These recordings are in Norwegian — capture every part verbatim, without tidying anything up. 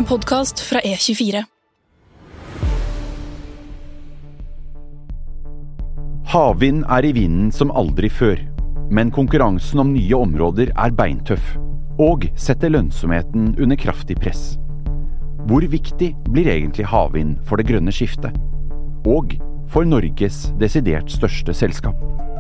En podcast fra E tjuefire. Havvind er i vinden som aldri før, men konkurransen om nye områder er beintøff, og setter lønnsomheten under kraftig press. Hvor viktig blir egentlig havvind for det grønne skiftet? Og for Norges desidert største selskap?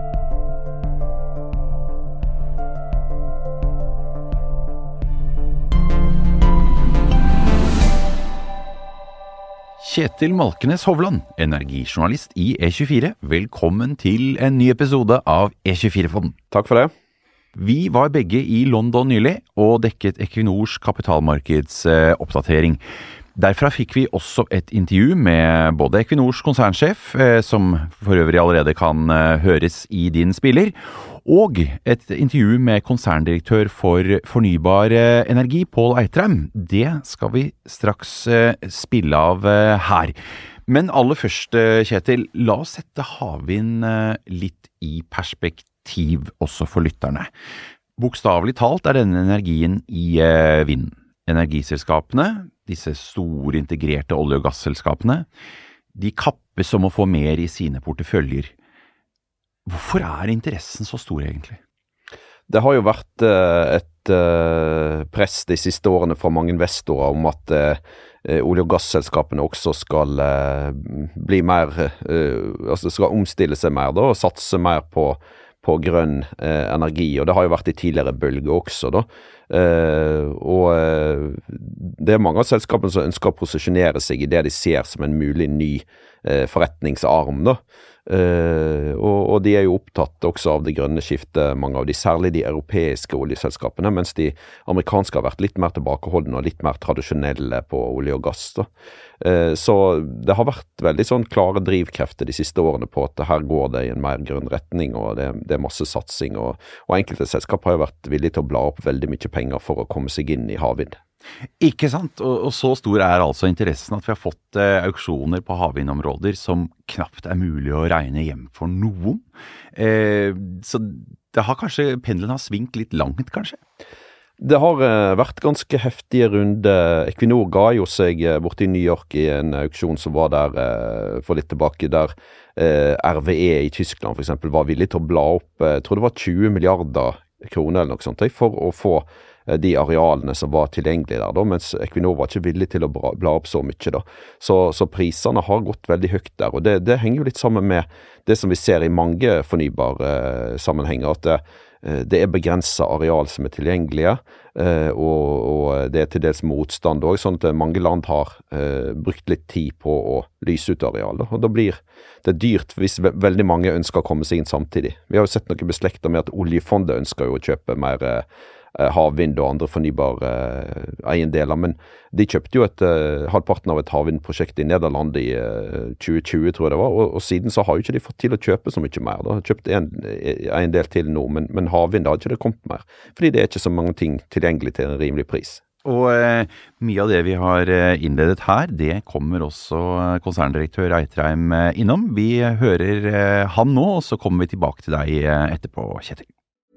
Kjetil Malkenes Hovland, energijournalist i E tjuefire. Velkommen til en ny episode av E tjuefire-podden. Takk for det. Vi var begge i London nylig og dekket Equinors kapitalmarkedsoppdatering. Derfra fikk vi også et intervju med både Equinors konsernsjef, som for øvrig allerede kan høres i din spiller, og et intervju med konserndirektør for fornybar energi, Pål Eitrheim. Det skal vi straks spille av her. Men aller først, Kjetil, la oss sette havvind litt i perspektiv også for lytterne. Bokstavelig talt er denne energien i vinden. Energiselskapene, disse store integrerte olje- og gasselskapene, de kappes om å få mer i sine porteføljer. Hvorfor er interessen så stor egentlig? Det har jo vært uh, et uh, press de siste årene fra mange investorer om at uh, olje- og gasselskapene også skal uh, bli mer, uh, altså skal omstille seg mer da, og satse mer på, på grønn uh, energi, og det har jo vært i tidligere bølger også da. Uh, og uh, det er mange av selskapene som ønsker å posisjonere seg i det de ser som en mulig ny uh, forretningsarm da. Uh, og, og de er jo opptatt også av det grønne skiftet, mange av de, særlig de europeiske oljeselskapene, mens de amerikanske har vært litt mer tilbakeholdende og litt mer tradisjonelle på olje og gass da. Uh, så det har vært veldig sånn klare drivkrefter de siste årene på at her går det i en mer grønn retning, og det, det er masse satsing, og, og enkelte selskap har jo vært villige til å bla opp veldig mye penger for å komme seg inn i havvind. Ikke sant, og, og så stor er altså interessen at vi har fått eh, auksjoner på havvindområder som knapt er mulig å regne hjem for noen. Eh, så det har kanskje, pendelen har svingt litt langt kanskje? Det har eh, vært ganske heftige runder. Equinor ga jo seg eh, borte i New York i en auksjon som var der eh, for litt tilbake, der eh, R V E i Tyskland for eksempel var villig til å bla opp, eh, jeg tror det var tjue milliarder kroner eller noe sånt, for å få de arealene som var tilgjengelige der da, mens Equinor var ikke villig til å bla, bla opp så mye da. Så, så prisene har gått veldig høyt der, og det, det henger jo litt sammen med det som vi ser i mange fornybare eh, sammenhenger, at det, eh, det er begrenset areal som er tilgjengelige, eh, og, og det er til dels motstand også, sånn at mange land har eh, brukt litt tid på å lyse ut areal, da. Og da blir det dyrt hvis ve veldig mange ønsker å komme seg inn samtidig. Vi har jo sett noe beslektet med at oljefondet ønsker jo å kjøpe mer eh, havvind og andre fornybare uh, eiendeler, men de kjøpte jo et uh, halvparten av et havvindprosjekt i Nederland i uh, tjue tjue, tror jeg det var, og, og siden så har jo ikke de fått til å kjøpe så mye mer. De har kjøpt en, en del til nå, men, men havvind har ikke det kommet mer, fordi det er ikke så mange ting tilgjengelig til en rimelig pris. Og eh, mye av det vi har innledet her, det kommer også konserndirektør Eitrheim innom. Vi hører eh, han nå, og så kommer vi tilbake til deg etterpå, Kjetil.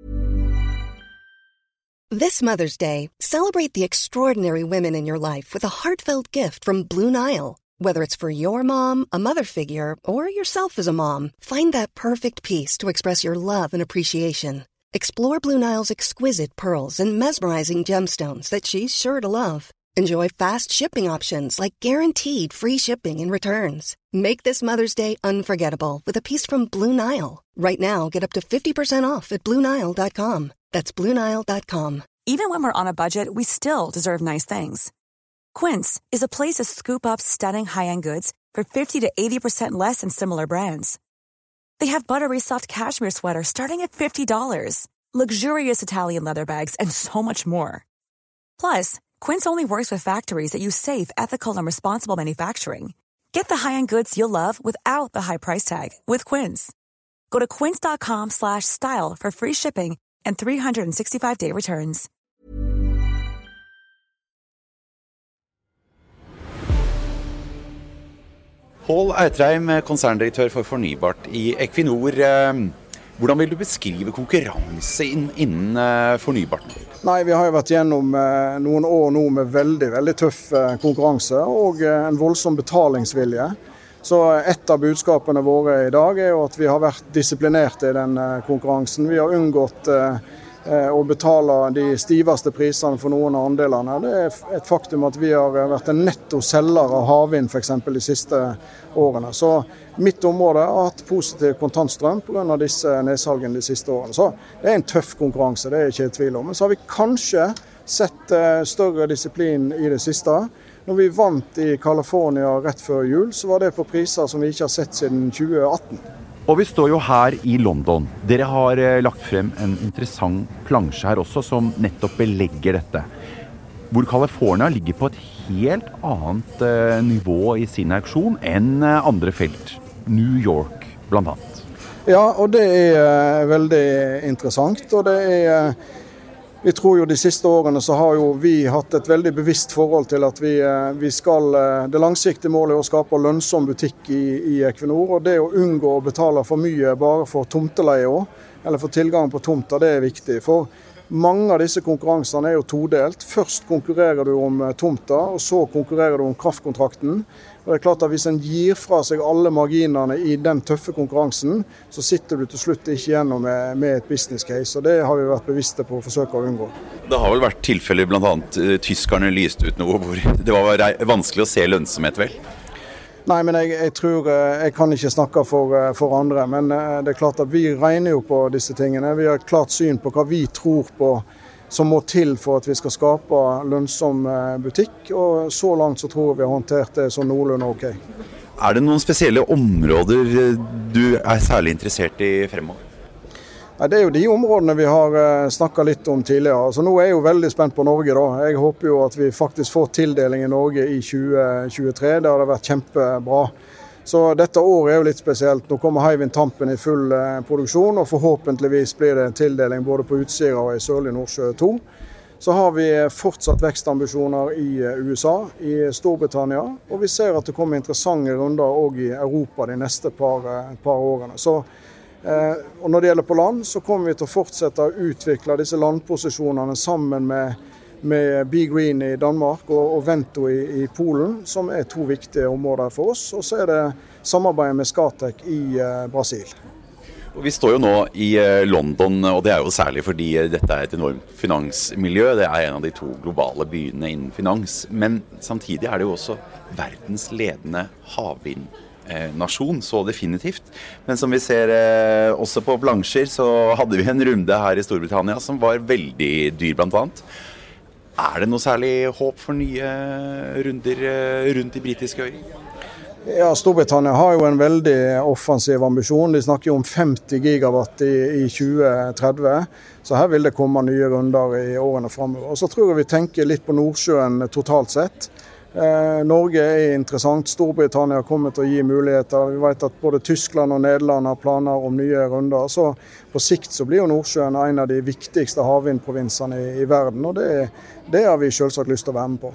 This Mother's Day, celebrate the extraordinary women in your life with a heartfelt gift from Blue Nile. Whether it's for your mom, a mother figure, or yourself as a mom, find that perfect piece to express your love and appreciation. Explore Blue Nile's exquisite pearls and mesmerizing gemstones that she's sure to love. Enjoy fast shipping options like guaranteed free shipping and returns. Make this Mother's Day unforgettable with a piece from Blue Nile. Right now, get up to fifty percent off at Blue Nile dot com. That's Blue Nile dot com. Even when we're on a budget, we still deserve nice things. Quince is a place to scoop up stunning high-end goods for fifty to eighty percent less than similar brands. They have buttery soft cashmere sweaters starting at fifty dollars, luxurious Italian leather bags, and so much more. Plus, Quince only works with factories that use safe, ethical, and responsible manufacturing. Get the high-end goods you'll love without the high price tag with Quince. Go to quince dot com slash style for free shipping and three hundred sixty-five day returns. Pål Eitrheim, konserndirektør for fornybart i Equinor. Hvordan vil du beskrive konkurranse innen, innen uh, fornybart? Nei, vi har jo vært gjennom uh, noen år nå med veldig, veldig tøff uh, konkurranse og uh, en voldsom betalingsvilje. Så et av budskapene våre i dag er jo at vi har vært disiplinerte i den uh, konkurransen. Vi har unngått uh, å betale de stiveste prisene for noen av andelene. Det er et faktum at vi har vært en netto selger av havvind for eksempel de siste årene. Så mitt område har hatt positiv kontantstrøm på grunn av disse nedsalgene de siste årene. Så det er en tøff konkurranse, det er ikke i tvil om. Men så har vi kanskje sett større disiplin i det siste. Når vi vant i California rett før jul, så var det på priser som vi ikke har sett siden tjue atten. Og vi står jo her i London. Dere har lagt frem en interessant plansje her også, som nettopp belegger dette. Hvor California ligger på et helt annet uh, nivå i sin auksjon enn uh, andre felt. New York, blant annet. Ja, og det er uh, veldig interessant. Og det er... Uh, Vi tror jo de siste årene så har jo vi hatt et veldig bevisst forhold til at vi, vi skal, det langsiktige målet er å skape lønnsom butikk i, i Equinor, og det å unngå å betale for mye bare for tomteleie også, eller for tilgang på tomter, det er viktig. For mange av disse konkurransene er jo todelt. Først konkurrerer du om tomter, og så konkurrerer du om kraftkontrakten. Og det er klart at hvis en gir fra seg alle marginene i den tøffe konkurransen, så sitter du til slutt ikke igjennom med, med et business case, og det har vi vært bevisste på å forsøke å unngå. Det har vel vært tilfeller, blant annet tyskerne lyste ut noe hvor det var vanskelig å se lønnsomhet, vel? Nei, men jeg, jeg tror, jeg kan ikke snakke for, for andre, men det er klart at vi regner jo på disse tingene. Vi har et klart syn på hva vi tror på som må til for at vi skal skape lønnsom butikk, og så langt så tror jeg vi har håndtert det som noenlunde ok. Er det noen spesielle områder du er særlig interessert i fremover? Nei, det er jo de områdene vi har snakket litt om tidligere. Altså, nå er jeg jo veldig spent på Norge da. Jeg håper jo at vi faktisk får tildeling i Norge i tjue tjuetre. Det har vært kjempebra. Så dette året er jo litt spesielt. Nå kommer Hywind Tampen i full eh, produksjon, og forhåpentligvis blir det en tildeling både på Utsira og i Sørlige Nordsjø to. Så har vi fortsatt vekstambisjoner i U S A, i Storbritannia, og vi ser at det kommer interessante runder også i Europa de neste par, par årene. Så, eh, og når det gjelder på land, så kommer vi til å fortsette å utvikle disse landposisjonene sammen med med Be Green i Danmark og, og Vento i, i Polen, som er to viktige områder for oss. Og så er det samarbeidet med Scatec i eh, Brasil. Og vi står jo nå i eh, London, og det er jo særlig fordi dette er et enormt finansmiljø. Det er en av de to globale byene innen finans. Men samtidig er det jo også verdens ledende havvindnasjon, så definitivt. Men som vi ser eh, også på plansjer, så hadde vi en runde her i Storbritannia som var veldig dyr blant annet. Er det noe særlig håp for nye runder rundt de britiske øyer? Ja, Storbritannia har jo en veldig offensiv ambisjon. De snakker jo om femti gigawatt i, i tjue tretti, så her vil det komme nye runder i årene fremover. Og så tror jeg vi tenker litt på Nordsjøen totalt sett. Eh, Norge er interessant, Storbritannia kommer til å gi muligheter. Vi vet at både Tyskland og Nederland har planer om nye runder. Så på sikt så blir jo Nordsjøen en av de viktigste havvindprovinsene i, i verden, og det, det har vi selvsagt lyst til å være med på.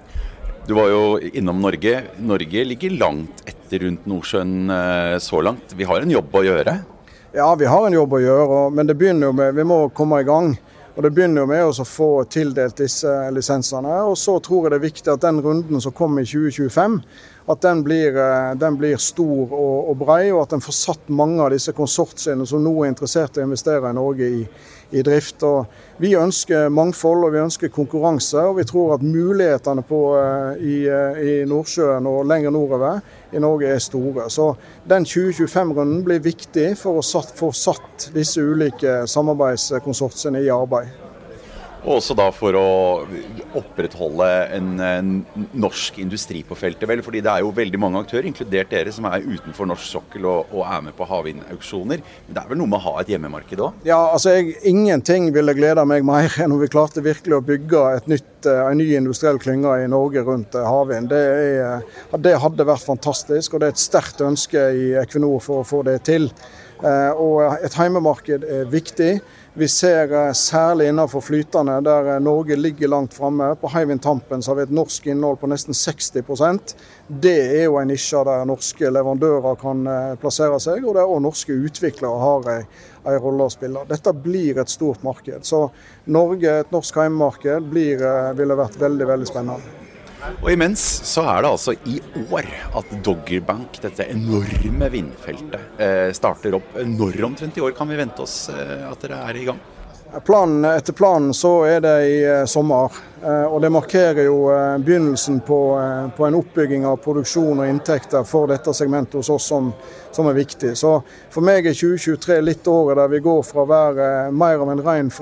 Du var jo innom Norge. Norge ligger langt etter rundt Nordsjøen eh, så langt. Vi har en jobb å gjøre. Ja, vi har en jobb å gjøre, men det begynner jo med, vi må komme i gang. Og det begynner jo med å få tildelt disse lisensene, og så tror jeg det er viktig at den runden som kommer i tjue tjuefem, at den blir, den blir stor og, og brei, og at den får satt mange av disse konsortiene som nå er interessert i å investere i Norge i, i drift. Og vi ønsker mangfold, og vi ønsker konkurranse, og vi tror at mulighetene på, i, i Nordsjøen og lenger nordover i Norge er store. Så den tjue tjuefem-runden blir viktig for å satt, få satt disse ulike samarbeidskonsortiene i arbeid. Og også da for å opprettholde en, en norsk industri på feltet, vel? Fordi det er jo veldig mange aktører, inkludert dere, som er utenfor norsk sokkel og, og er med på havvindauksjoner. Men det er vel noe med å ha et hjemmemarked også? Ja, altså jeg, ingenting ville glede meg mer enn når vi klarte virkelig å bygge et nytt, en ny industriell klynge i Norge rundt havvind. Det, er, det hadde vært fantastisk, og det er et sterkt ønske i Equinor for å få det til. Og et heimemarked er viktig. Vi ser særlig innenfor flytende, der Norge ligger langt fremme. På Hywind Tampen så har vi et norsk innhold på nesten seksti prosent. Det er jo en nisje der norske leverandører kan plassere seg, og der også norske utviklere har en, en rolle å spille. Dette blir et stort marked. Så Norge, et norsk heimemarked, blir, ville vært veldig, veldig spennende. Og imens så er det altså i år at Dogger Bank, dette enorme vindfeltet, starter opp. Når omtrent i år kan vi vente oss at dere er i gang? Planen, etter planen så er det i sommer, og det markerer jo begynnelsen på, på en oppbygging av produksjon og inntekter for dette segmentet hos oss som, som er viktig. Så for meg er tjue tjuetre litt året der vi går fra å være mer av en ren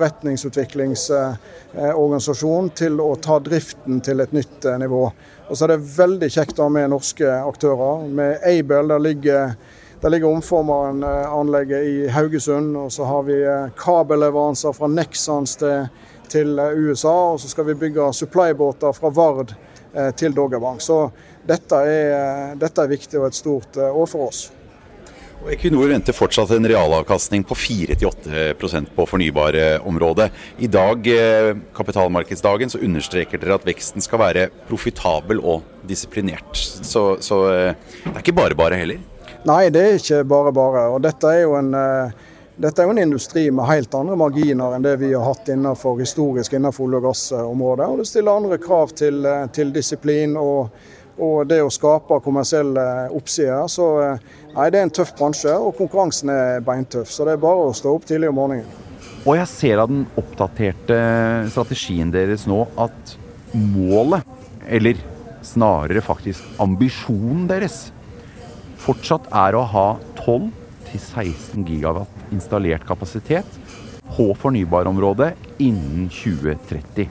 forretningsutviklingsorganisasjon til å ta driften til et nytt nivå. Og så er det veldig kjekt å ha med norske aktører. Med Aibel, der ligger Der ligger omformeren-anlegget i Haugesund, og så har vi kabelleveranser fra Nexans til, til U S A, og så skal vi bygge supply-båter fra Vard til Dogger Bank. Så dette er, dette er viktig og et stort år for oss. Og Equinor venter fortsatt en realavkastning på fire til åtte prosent på fornybare området. I dag, kapitalmarkedsdagen, så understreker dere at veksten skal være profitabel og disiplinert. Så, så det er ikke bare bare heller. Nei, det er ikke bare bare. Og dette er jo en, dette er jo en industri med helt andre marginer enn det vi har hatt innenfor historisk innenfor olje- og gassområdet. Og det stiller andre krav til, til disiplin og, og det å skape kommersielle oppsider. Så nei, det er en tøff bransje, og konkurransen er beintøff. Så det er bare å stå opp tidlig om morgenen. Og jeg ser av den oppdaterte strategien deres nå at målet, eller snarere faktisk ambisjonen deres, fortsatt er å ha tolv til seksten gigawatt installert kapasitet på fornybarområdet innen tjue tretti.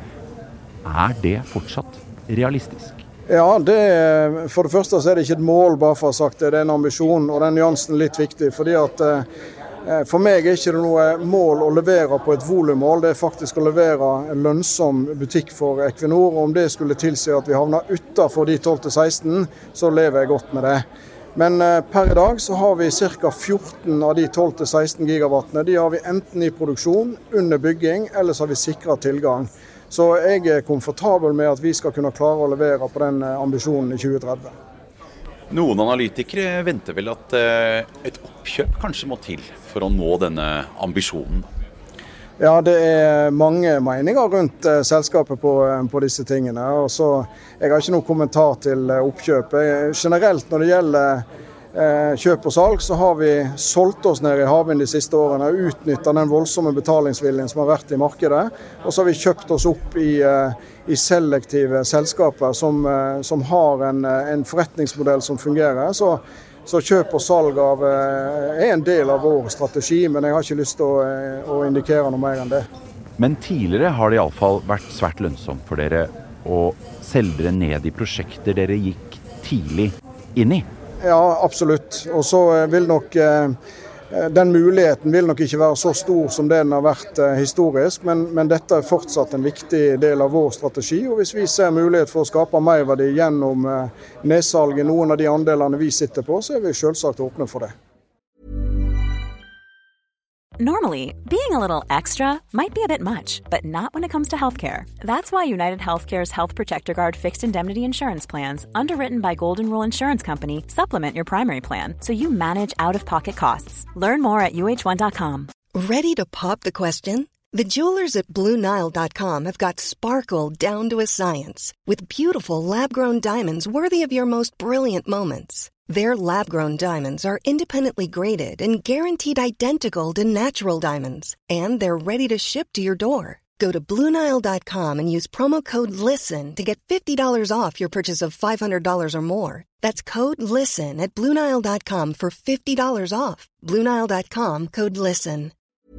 Er det fortsatt realistisk? Ja, det, for det første så er det ikke et mål, bare for å ha sagt det. Det er en ambisjon, og den nyansen er litt viktig. Fordi at for meg er ikke det noe mål å levere på et volummål. Det er faktisk å levere en lønnsom butikk for Equinor. Og om det skulle tilsi at vi havner utenfor de tolv til seksten, så lever jeg godt med det. Men per i dag så har vi ca. fjorten av de tolv til seksten gigawattene. De har vi enten i produksjon, under bygging, eller så har vi sikret tilgang. Så jeg er komfortabel med at vi skal kunne klare å levere på den ambisjonen i tjue tretti. Noen analytikere venter vel at et oppkjøp kanskje må til for å nå denne ambisjonen? Ja, det er mange meninger rundt eh, selskapet på, på disse tingene. Og så, jeg har ikke noen kommentar til eh, oppkjøp. Jeg, generelt når det gjelder eh, kjøp og salg, så har vi solgt oss ned i havvind de siste årene og utnyttet den voldsomme betalingsviljen som har vært i markedet. Og så har vi kjøpt oss opp i, eh, i selektive selskaper som, eh, som har en, en forretningsmodell som fungerer. Så Så kjøp og salg av, er en del av vår strategi, men jeg har ikke lyst til å, å indikere noe mer enn det. Men tidligere har det i alle fall vært svært lønnsomt for dere å selge dere ned i prosjekter dere gikk tidlig inn i? Ja, absolutt. Og så vil nok den muligheten vil nok ikke være så stor som den har vært historisk, men, men dette er fortsatt en viktig del av vår strategi. Og hvis vi ser mulighet for å skape merverdi gjennom nedsalg i noen av de andelene vi sitter på, så er vi selvsagt åpne for det. Normally, being a little extra might be a bit much, but not when it comes to healthcare. That's why United Healthcare's Health Protector Guard fixed indemnity insurance plans, underwritten by Golden Rule Insurance Company, supplement your primary plan so you manage out-of-pocket costs. Learn more at U H one dot com. Ready to pop the question? The jewelers at Blue Nile dot com have got sparkle down to a science with beautiful lab-grown diamonds worthy of your most brilliant moments. Their lab-grown diamonds are independently graded and guaranteed identical to natural diamonds, and they're ready to ship to your door. Go to Blue Nile dot com and use promo code LISTEN to get fifty dollars off your purchase of five hundred dollars or more. That's code LISTEN at Blue Nile dot com for fifty dollars off. Blue Nile dot com, code LISTEN.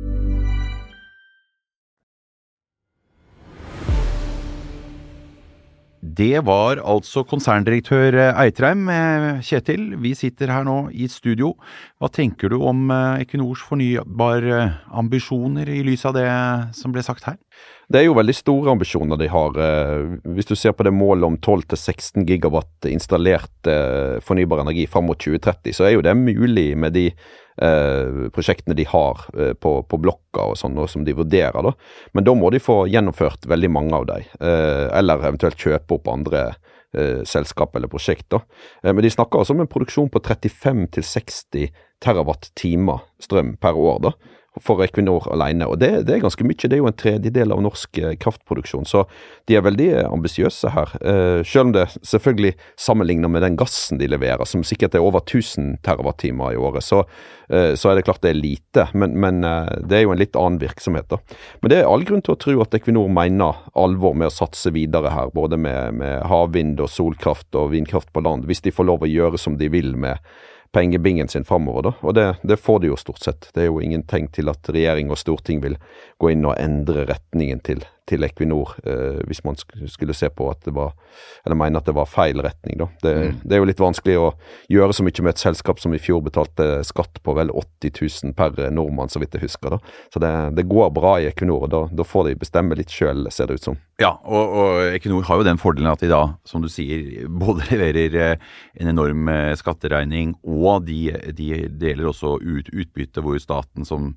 Det var altså konserndirektør Eitrheim. Kjetil, vi sitter her nå i studio. Hva tenker du om Equinors fornybare ambisjoner i lys av det som ble sagt her? Det er jo veldig store ambisjoner de har. Hvis du ser på det målet om tolv til seksten gigawatt installert fornybar energi frem mot tjue tretti, så er jo det mulig med de eh, prosjektene de har eh, på, på blokka og sånn, og som de vurderer da. Men da må de få gjennomført veldig mange av dem, eh, eller eventuelt kjøpe opp andre eh, selskap eller prosjekt da. Eh, men de snakker også om en produksjon på trettifem til seksti terawatt-timer strøm per år da, for Equinor alene, og det, det er ganske mye, det er jo en tredjedel av norsk eh, kraftproduksjon, så de er veldig ambisiøse her, eh, selv om det selvfølgelig sammenlignet med den gassen de leverer, som sikkert er over tusen terawatt-timer i året, så, eh, så er det klart det er lite, men, men eh, det er jo en litt annen virksomhet da. Men det er all grunn til å tro at Equinor mener alvor med å satse videre her, både med, med havvind og solkraft og vindkraft på land, hvis de får lov å gjøre som de vil med pengebingen sin fremover da, og det, det får de jo stort sett. Det er jo ingen tegn til at regjering og storting vil gå inn og endre retningen til, til Equinor, eh, hvis man skulle se på at det var, eller mene at det var feil retning da. Det, mm. det er jo litt vanskelig å gjøre så mye med et selskap som i fjor betalte skatt på vel åtti tusen per nordmann, så vidt jeg husker da. Så det, det går bra i Equinor, og da, da får de bestemme litt selv, ser det ut som. Ja, og, og Equinor har jo den fordelen at de da, som du sier, både leverer en enorm skatteregning, og de, de deler også ut utbytte hvor staten som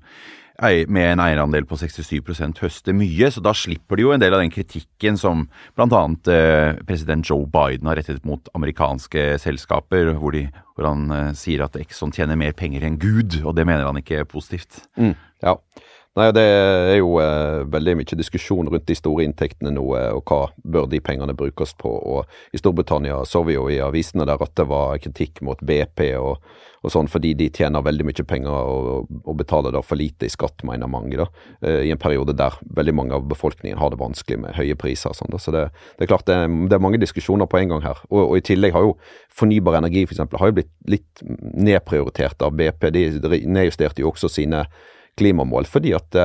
med en eierandel på sekstisju prosent høster mye, så da slipper de jo en del av den kritikken som blant annet eh, president Joe Biden har rettet mot amerikanske selskaper, hvor, de, hvor han eh, sier at Exxon tjener mer penger enn Gud, og det mener han ikke er positivt. Mm, ja. Nei, det er jo eh, veldig mye diskusjon rundt de store inntektene nå, eh, og hva bør de pengene brukes på, og i Storbritannia så vi jo i avisene der at det var kritikk mot B P og, og sånn, fordi de tjener veldig mye penger og, og betaler da for lite i skatt, mener mange da, eh, i en periode der veldig mange av befolkningen har det vanskelig med høye priser og sånn da, så det, det er klart det, det er mange diskusjoner på en gang her, og, og i tillegg har jo fornybar energi for eksempel, har jo blitt litt nedprioritert av B P, de nedjusterte jo også sine klimamål, fordi at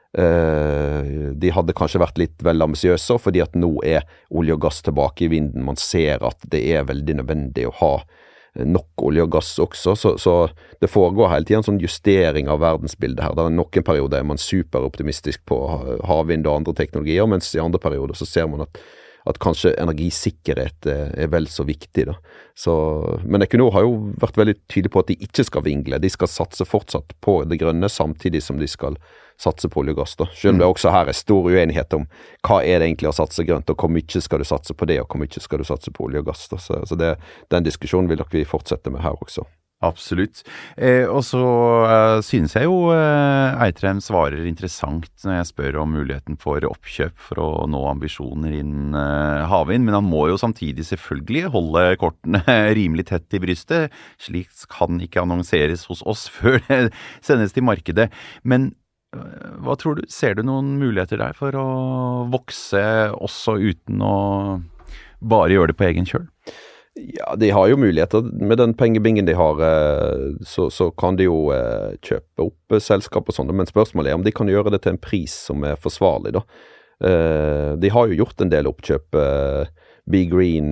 eh, de hadde kanskje vært litt vel ambisiøse, fordi at nå er olje og gass tilbake i vinden. Man ser at det er veldig nødvendig å ha nok olje og gass også, så, så det foregår hele tiden en sånn justering av verdensbildet her. Der er noen perioder er man superoptimistisk på havvind og andre teknologier, mens i andre perioder så ser man at at kanskje energisikkerhet er vel så viktig da. Så, men Equinor har jo vært veldig tydelig på at de ikke skal vingle, de skal satse fortsatt på det grønne, samtidig som de skal satse på olje og gass da. Selv om det også her er stor uenighet om hva er det egentlig å satse grønt, og hvor mye skal du satse på det, og hvor mye skal du satse på olje og gass da. Så, så det, den diskusjonen vil nok vi fortsette med her også. Absolutt. Eh, og så eh, synes jeg jo eh, Eitrheim svarer interessant når jeg spør om muligheten for oppkjøp for å nå ambisjoner innen eh, havvind, men han må jo samtidig selvfølgelig holde kortene rimelig tett i brystet. Slik kan ikke annonseres hos oss før det sendes til markedet. Men eh, hva tror du? Ser du noen muligheter der for å vokse også uten å bare gjøre det på egen kjøl? Ja, de har jo muligheter. Med den pengebingen de har, så, så kan de jo kjøpe opp selskap og sånn, men spørsmålet er om de kan gjøre det til en pris som er forsvarlig da. De har jo gjort en del oppkjøp, Be Green,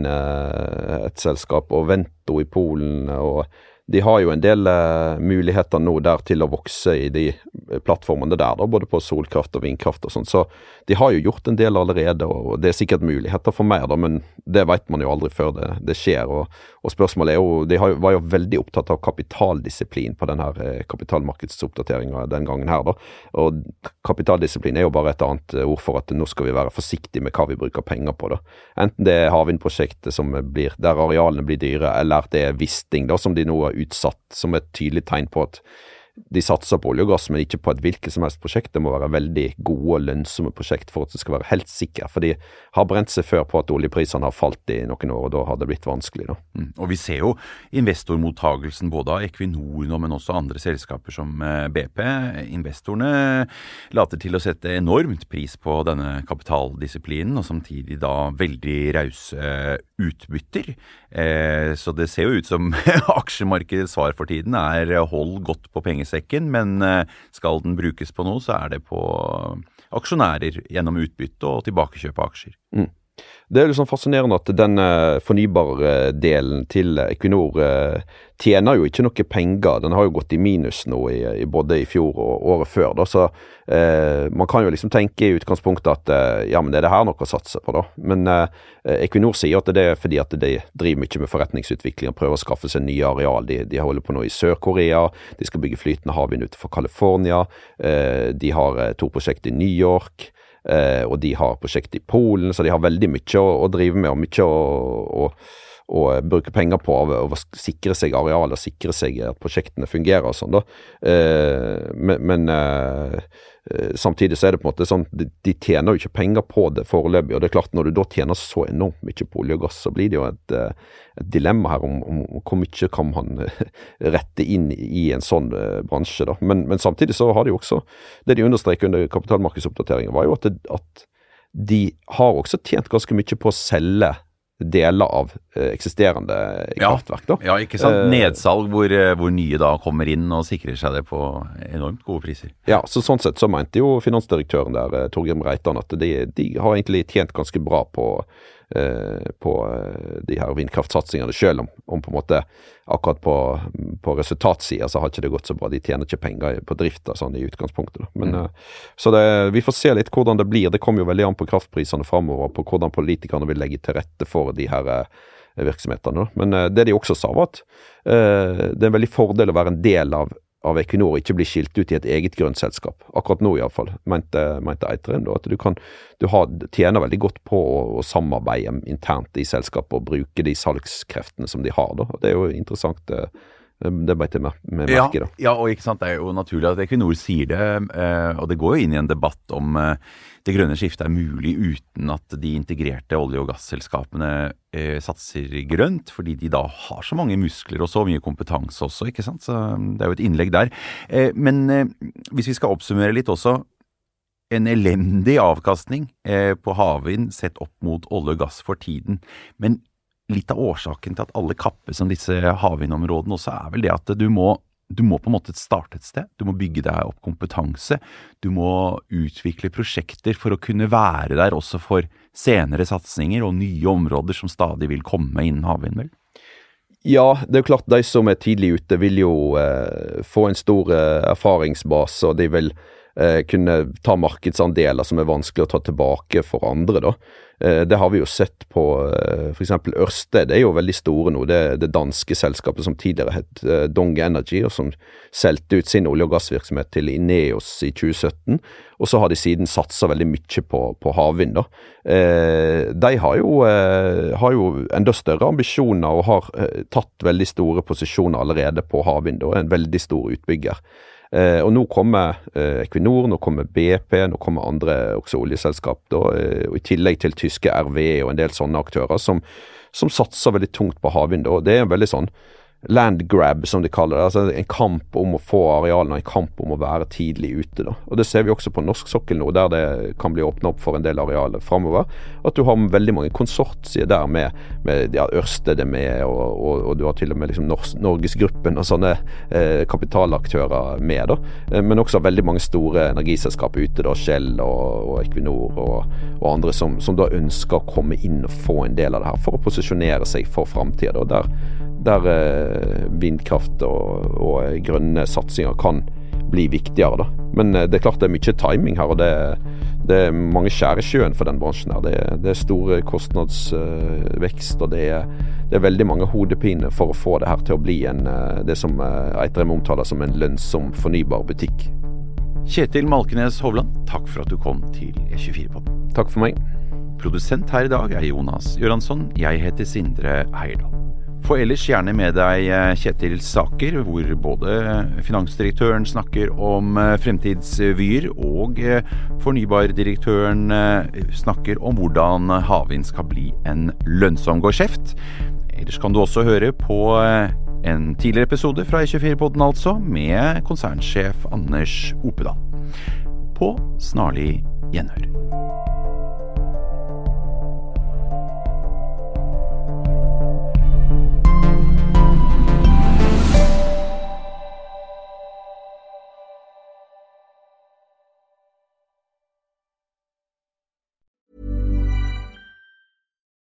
et selskap, og Vento i Polen, og de har jo en del uh, muligheter nå der til å vokse i de plattformene der, da, både på solkraft og vindkraft og sånn, så de har jo gjort en del allerede, og det er sikkert muligheter for mer da, men det vet man jo aldri før det, det skjer, og, og spørsmålet er jo, de har, var jo veldig opptatt av kapitaldisiplin på denne her kapitalmarkedsoppdateringen den gangen her da, og kapitaldisiplin er jo bare et annet ord for at nå skal vi være forsiktige med hva vi bruker penger på da, enten det er havvindprosjektet som blir, der arealene blir dyre, eller det er Wisting da, som de nå har utsatt som et tydelig tegn på at de satser på olje og gass, men ikke på et hvilket som helst prosjekt. Det må være veldig gode og lønnsomme prosjekt for at det skal være helt sikker, for de har brent seg før på at oljeprisene har falt i noen år, og da har det blitt vanskelig da. Mm. Og vi ser jo investormottagelsen både av Equinor nå, men også andre selskaper som B P. Investorene later til å sette enormt pris på denne kapitaldisiplinen, og samtidig da veldig rause utbytter. Eh, så det ser jo ut som aksjemarkedets svar for tiden er hold godt på pengesekken, men skal den brukes på noe, så er det på aksjonærer gjennom utbytte og tilbakekjøp av aksjer. Mm. Det er jo sånn fascinerende at den uh, fornybare delen til Equinor uh, tjener jo ikke noe penger. Den har jo gått i minus nå i, i både i fjor og året før. Da. Så uh, man kan jo liksom tenke i utgangspunktet at uh, ja, men det er det her noe å satse på da. Men uh, Equinor sier at det er fordi at de driver mye med forretningsutvikling og prøver å skaffe seg nye areal. De, de holder på nå i Sør-Korea, de skal bygge flytende havvind utenfor California, uh, de har uh, to prosjekt i New York, Eh, og de har prosjekt i Polen, så de har veldig mye å, å drive med og mye å, å, å bruke penger på å, å sikre seg areal og sikre seg at prosjektene fungerer og sånn da. Eh, men men eh, samtidig så er det på en måte sånn, de, de tjener jo ikke penger på det foreløpig, og det er klart når du da tjener så enormt mye på olje og gass, så blir det jo et, et dilemma her om, om, om hvor mye kan man rette inn i en sånn uh, bransje da. Men, men samtidig så har de jo også, det de understreker under kapitalmarkedsoppdateringen var jo at, det, at de har også tjent ganske mye på å selge deler av eh, eksisterende kraftverk da. Ja, ja, ikke sant? Nedsalg hvor, hvor nye da kommer inn og sikrer seg det på enormt gode priser. Ja, så sånn sett så mente jo finansdirektøren der, Torgrim Reitan, at de, de har egentlig tjent ganske bra på eh, på de her vindkraftsatsingene, selv om, om på en måte akkurat på, på resultatsiden så har ikke det gått så bra. De tjener ikke penger på drift sånn i utgangspunktet da. Men, mm. så det, vi får se litt hvordan det blir. Det kommer jo veldig an på kraftprisene fremover, på hvordan politikerne vil legge til rette for de her virksomhetene. Men det de også sa var at uh, det er en veldig fordel å være en del av, av Equinor og ikke bli skilt ut i et eget grønt selskap. Akkurat nå i alle fall, mente, mente Eiteren da, at du kan du har, tjener veldig godt på å, å samarbeide internt i selskapet og bruke de salgskreftene som de har da. Og det er jo interessant det, det beit jeg med, med merke da. Ja, og ikke sant, det er jo naturlig at Equinor sier det, og det går jo inn i en debatt om det grønne skiftet er mulig uten at de integrerte olje- og gasselskapene eh, satser grønt, fordi de da har så mange muskler og så mye kompetanse også, ikke sant? Så det er jo et innlegg der. Eh, men eh, hvis vi skal oppsummere litt også, en elendig avkastning eh, på havvind sett opp mot olje og gass for tiden, men litt av årsaken til at alle kappes om disse havvindområdene også er vel det at du må Du må på en måte starte et sted, du må bygge deg opp kompetanse, du må utvikle prosjekter for å kunne være der også for senere satsinger og nye områder som stadig vil komme innen havvind, vel? Ja, det er jo klart de som er tidlig ute vil jo eh, få en stor eh, erfaringsbase, og de vil eh, kunne ta markedsandeler som er vanskelig å ta tilbake for andre da. Det har vi jo sett på for eksempel Ørsted, det er jo veldig store nå, det er det danske selskapet som tidligere het Dong Energy, og som selte ut sin olje- og gassvirksomhet til Ineos i tjue sytten, og så har de siden satset veldig mye på, på havvind da. De har jo, har jo enda større ambisjoner og har tatt veldig store posisjoner allerede på havvind, og en veldig stor utbygger. Eh, og nå kommer eh, Equinor, nå kommer B P, nå kommer andre også oljeselskap da, eh, og i tillegg til tyske R V E og en del sånne aktører som, som satser veldig tungt på havvind da, og det er en veldig sånn land grab som de kaller det, altså en kamp om å få arealene, en kamp om å være tidlig ute da, og det ser vi også på norsk sokkel nå, der det kan bli åpnet opp for en del arealer fremover, at du har veldig mange konsortier der med, med ja, Ørsted er med, og, og, og du har til og med liksom Nors Norgesgruppen og sånne eh, kapitalaktører med da, eh, men også veldig mange store energiselskaper ute da, Shell og, og Equinor og, og andre som, som da ønsker å komme inn og få en del av det her, for å posisjonere seg for fremtiden, og der der eh, vindkraft og, og grønne satsinger kan bli viktigere da. Men eh, det er klart det er mye timing her, og det, det er mange skjær i sjøen for den bransjen her. Det, det er store kostnadsvekst, uh, og det er, det er veldig mange hodepiner for å få det her til å bli en, uh, det som uh, Eitrheim omtaler som en lønnsom fornybar butikk. Kjetil Malkenes Hovland, takk for at du kom til E tjuefire-podden. Takk for meg. Produsent her i dag er Jonas Göransson, jeg heter Sindre Heierdal. Få ellers gjerne med deg Kjetils saker, hvor både finansdirektøren snakker om fremtidsvyer, og fornybardirektøren snakker om hvordan havvind skal bli en lønnsom gårdskjeft. Ellers kan du også høre på en tidligere episode fra E tjuefire-podden altså, med konsernsjef Anders Opedal. På snarlig gjenhør.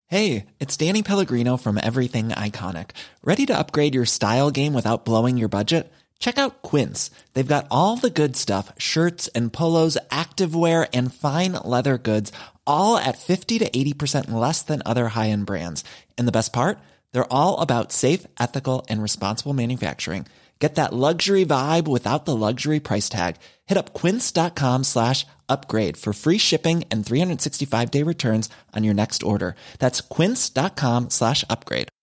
Hey, it's Danny Pellegrino from Everything Iconic. Ready to upgrade your style game without blowing your budget? Check out Quince. They've got all the good stuff, shirts and polos, activewear, and fine leather goods, all at fifty to eighty percent less than other high-end brands. And the best part? They're all about safe, ethical, and responsible manufacturing. Get that luxury vibe without the luxury price tag. Hit up quince.com slash upgrade for free shipping and three sixty-five day returns on your next order. That's quince.com slash upgrade.